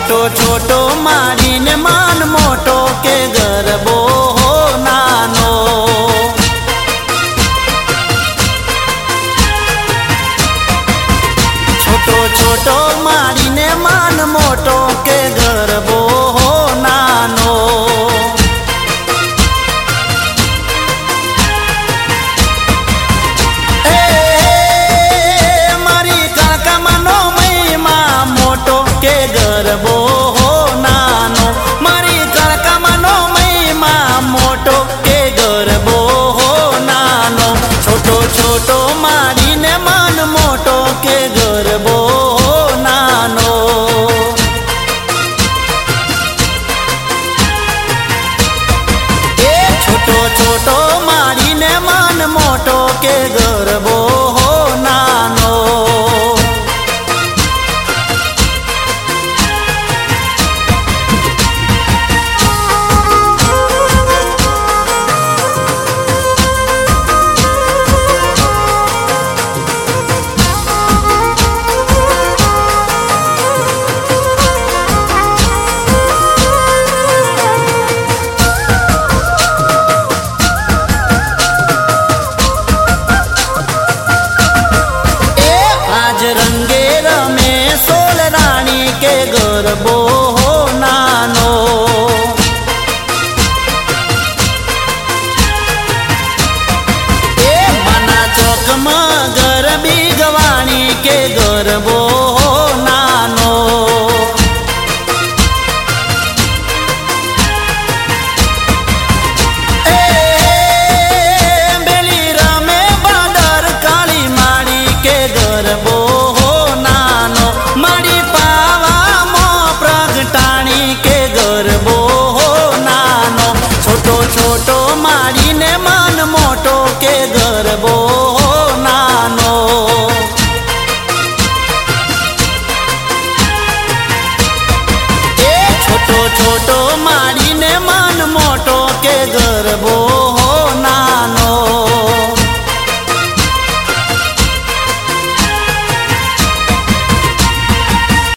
छोटो छोटो मारीने मान मोटो के गरबो हो नानो। छोटो छोटो मारीने मान मोटो के गरबो हो नानो। मारी काका मानो महिमा मोटो के गरबो हो नानो। मारी काका मानो महिमा मोटो के गरबो हो नानो। छोटो छोटो मारीने मान मोटो के गरबो हो नानो। छोटो छोटो मारीने मान मोटो के गरबो